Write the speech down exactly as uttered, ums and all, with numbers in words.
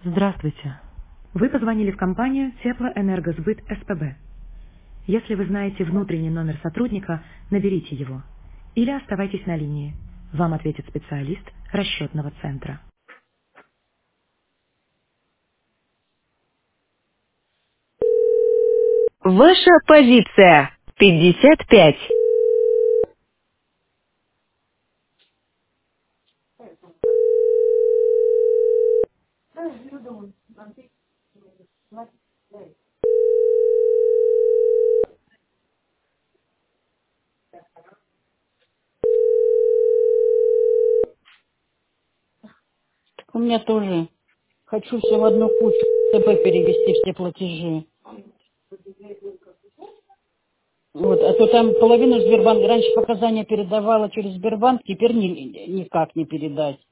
Здравствуйте. Вы позвонили в компанию Теплоэнергосбыт СПБ. Если вы знаете внутренний номер сотрудника, наберите его. Или оставайтесь на линии. Вам ответит специалист расчетного центра. Ваша позиция. пятьдесят пять. У меня тоже. Хочу все в одну кучу. ТБ перевести все платежи. Вот, а то там половину Сбербанк раньше показания передавала через Сбербанк, теперь ни- никак не передать.